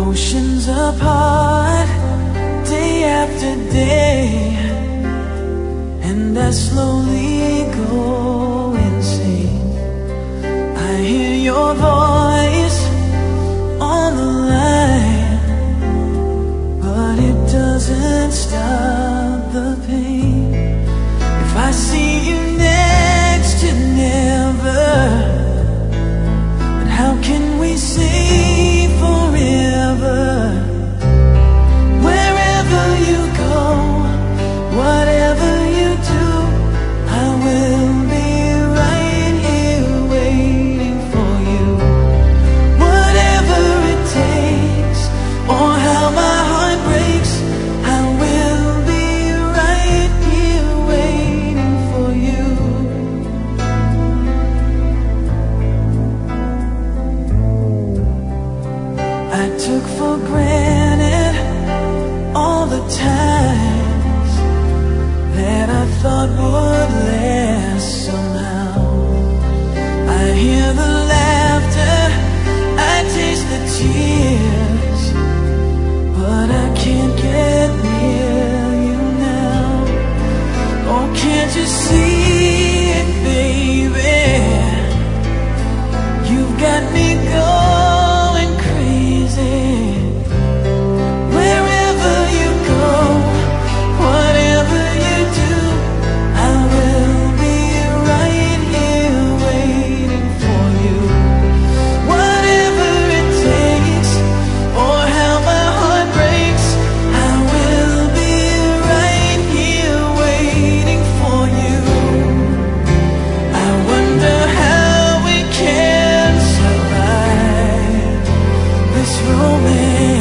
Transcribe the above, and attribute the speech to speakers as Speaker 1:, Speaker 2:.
Speaker 1: Oceans apart, day after day, and I slowly go insane. I hear your voice on the line, but it doesn't stop the pain. If I see you next to never, but how can we say forever? Wherever you go, whatever you do, I will be right here waiting for you. Whatever it takes, or how my heart breaks, I will be right here waiting for you. I took for granted all the times that I thought would last somehow. I hear the laughter, I taste the tears, but I can't get near you now. Oh, can't you see it, baby? You've got me going crazy. Wherever you go, whatever you do, I will be right here waiting for you. Whatever it takes, or how my heart breaks, I will be right here waiting for you. I wonder how we can survive this romance.